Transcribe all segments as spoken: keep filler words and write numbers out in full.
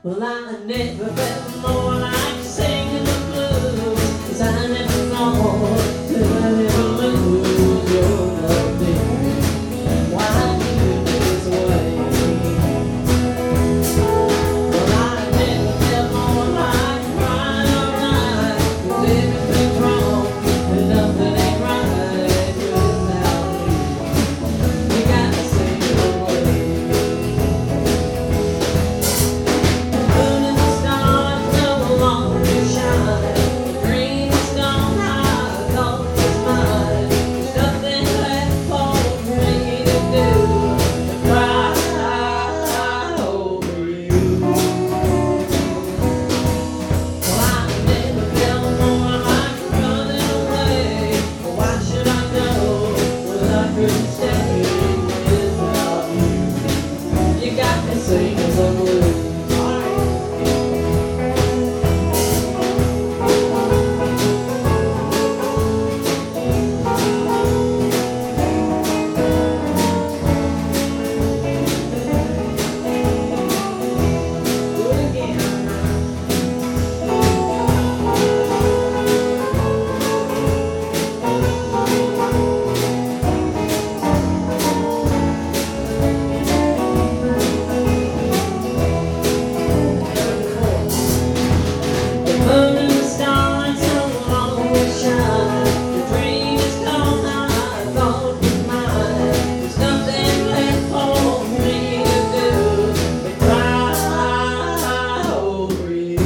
Well, I never felt more like singing the blues, 'cause I never know till I never lose your love, baby. Why do you do this way? Well, I never felt more like crying all night, 'cause everything's wrong and nothing ain't right without me. You gotta sing it away. Moon and the stars no longer shine. The dream is gone, I thought it was mine. There's nothing left for me to do but cry over you. Well, I never felt more like running away. Why should I go when I couldn't stay without you? You got me singing the blues. Do it again. The moon and the stars no longer shine. The dream is gone, I thought it was mine. There's nothing left for me to do but cry over you.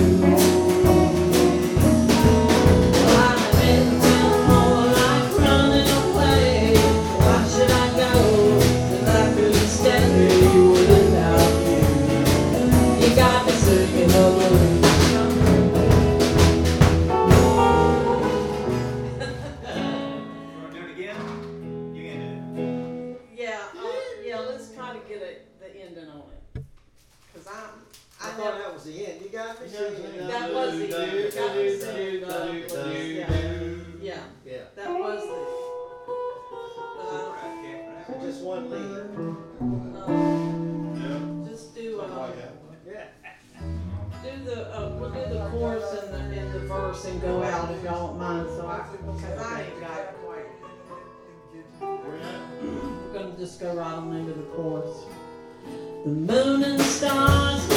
Well, I never felt more like running away. Why should I go when I couldn't stay without you? You got me singing the blues. Want to do it again? You can do it. Yeah, uh, yeah, let's try to get it, the ending on it. Cause I'm, I I thought never, that was the end. You got me singing. that was the, got me singing the blues, yeah. Yeah, Yeah. that was the, but Right, yeah, right. Just one lead. I, um, Yeah. just do, Something uh, like that. Yeah. do the, uh, we'll do the chorus and the, and the verse and go out if y'all don't mind, so I, cause I ain't got it quite. We're gonna just go right on into the chorus. The moon and the stars